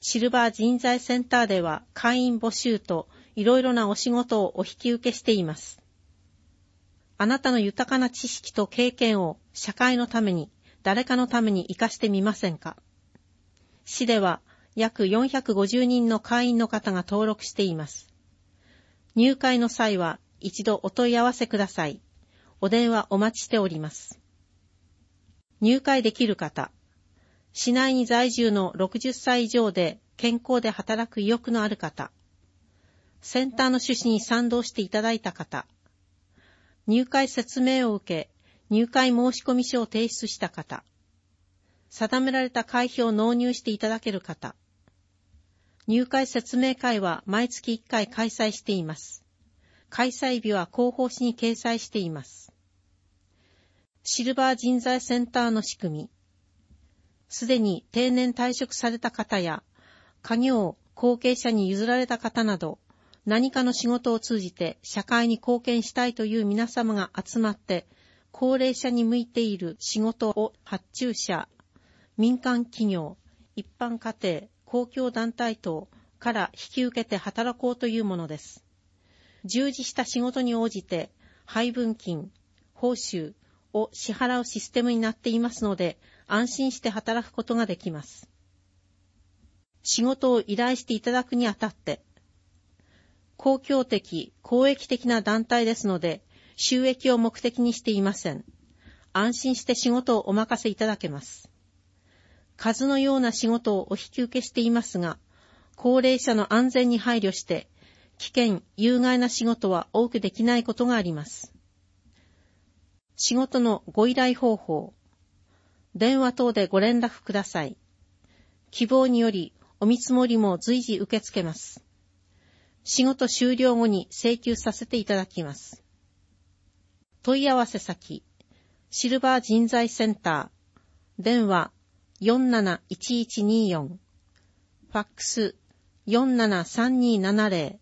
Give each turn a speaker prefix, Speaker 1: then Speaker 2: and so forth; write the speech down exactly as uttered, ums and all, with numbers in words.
Speaker 1: シルバー人材センターでは会員募集といろいろなお仕事をお引き受けしています。あなたの豊かな知識と経験を社会のために、誰かのために活かしてみませんか？市では約よんひゃくごじゅうにんの会員の方が登録しています。入会の際は一度お問い合わせください。お電話お待ちしております。入会できる方、市内に在住のろくじゅっさい以上で健康で働く意欲のある方、センターの趣旨に賛同していただいた方、入会説明を受け、入会申込書を提出した方、定められた会費を納入していただける方、入会説明会は毎月いっかい開催しています。開催日は広報誌に掲載しています。シルバー人材センターの仕組み。すでに定年退職された方や、家業、後継者に譲られた方など、何かの仕事を通じて社会に貢献したいという皆様が集まって、高齢者に向いている仕事を発注者、民間企業、一般家庭、公共団体等から引き受けて働こうというものです。従事した仕事に応じて配分金、報酬を支払うシステムになっていますので、安心して働くことができます。仕事を依頼していただくにあたって、公共的、公益的な団体ですので、収益を目的にしていません。安心して仕事をお任せいただけます。数のような仕事をお引き受けしていますが、高齢者の安全に配慮して、危険、有害な仕事は多くできないことがあります。仕事のご依頼方法、電話等でご連絡ください。希望によりお見積もりも随時受け付けます。仕事終了後に請求させていただきます。問い合わせ先、シルバー人材センター、電話 よんなないちいちにーよん、ファックス よんななさんにーななぜろ、